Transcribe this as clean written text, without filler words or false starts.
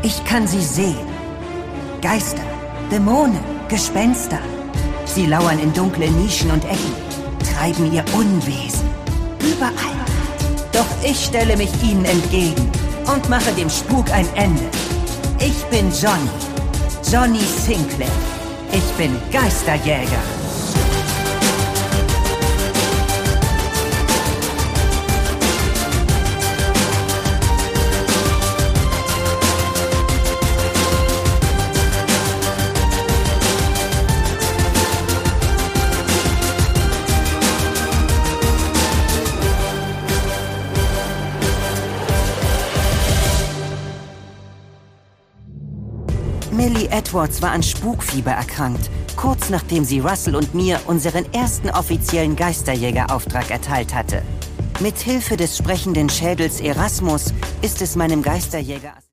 Ich kann sie sehen. Geister, Dämonen, Gespenster. Sie lauern in dunklen Nischen und Ecken, treiben ihr Unwesen. Überall. Doch ich stelle mich ihnen entgegen und mache dem Spuk ein Ende. Ich bin Johnny. Johnny Sinclair. Ich bin Geisterjäger. Millie Edwards war an Spukfieber erkrankt, kurz nachdem sie Russell und mir unseren ersten offiziellen Geisterjägerauftrag erteilt hatte. Mit Hilfe des sprechenden Schädels Erasmus ist es meinem Geisterjäger